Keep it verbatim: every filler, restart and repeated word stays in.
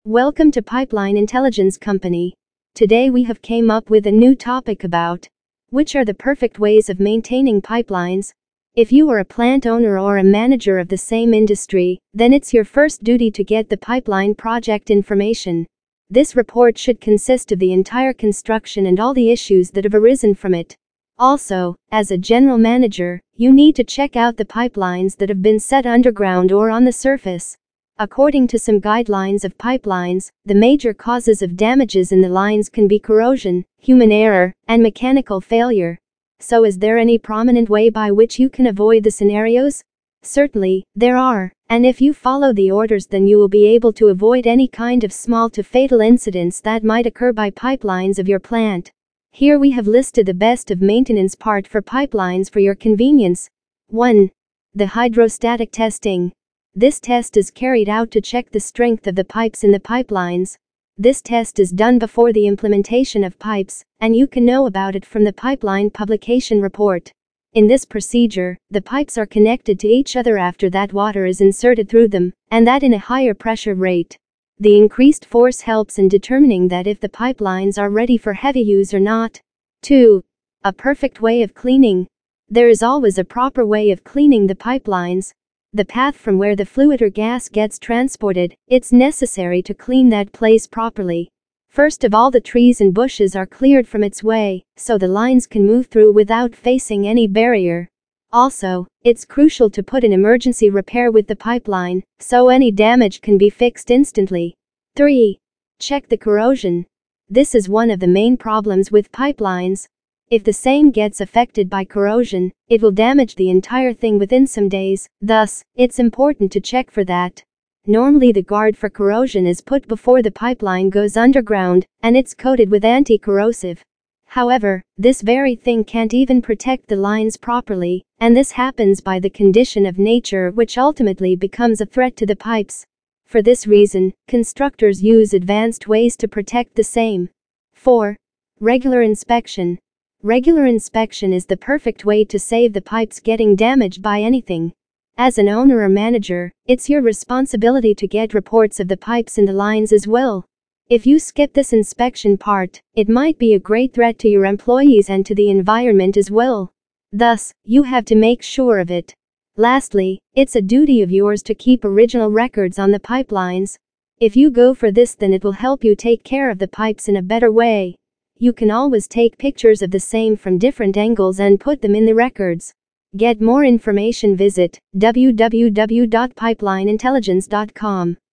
Welcome to Pipeline Intelligence Company. Today we have came up with a new topic about which are the perfect ways of maintaining pipelines. If you are a plant owner or a manager of the same industry, then it's your first duty to get the pipeline project information. This report should consist of the entire construction and all the issues that have arisen from it. Also, as a general manager, you need to check out the pipelines that have been set underground or on the surface. According to some guidelines of pipelines, the major causes of damages in the lines can be corrosion, human error, and mechanical failure. So is there any prominent way by which you can avoid the scenarios? Certainly, there are, and if you follow the orders then you will be able to avoid any kind of small to fatal incidents that might occur by pipelines of your plant. Here we have listed the best of maintenance part for pipelines for your convenience. one. The hydrostatic testing. This test is carried out to check the strength of the pipes in the pipelines. This test is done before the implementation of pipes, and you can know about it from the pipeline publication report. In this procedure, the pipes are connected to each other after that water is inserted through them, and that in a higher pressure rate. The increased force helps in determining that if the pipelines are ready for heavy use or not. two. A perfect way of cleaning. There is always a proper way of cleaning the pipelines. The path from where the fluid or gas gets transported, it's necessary to clean that place properly. First of all, the trees and bushes are cleared from its way, so the lines can move through without facing any barrier. Also, it's crucial to put an emergency repair with the pipeline, so any damage can be fixed instantly. three. Check the corrosion. This is one of the main problems with pipelines. If the same gets affected by corrosion, it will damage the entire thing within some days, thus, it's important to check for that. Normally the guard for corrosion is put before the pipeline goes underground, and it's coated with anti-corrosive. However, this very thing can't even protect the lines properly, and this happens by the condition of nature which ultimately becomes a threat to the pipes. For this reason, constructors use advanced ways to protect the same. four. Regular inspection. Regular inspection is the perfect way to save the pipes getting damaged by anything. As an owner or manager, it's your responsibility to get reports of the pipes in the lines as well. If you skip this inspection part, it might be a great threat to your employees and to the environment as well. Thus, you have to make sure of it. Lastly, it's a duty of yours to keep original records on the pipelines. If you go for this, then it will help you take care of the pipes in a better way. You can always take pictures of the same from different angles and put them in the records. Get more information, visit w w w dot pipeline intelligence dot com.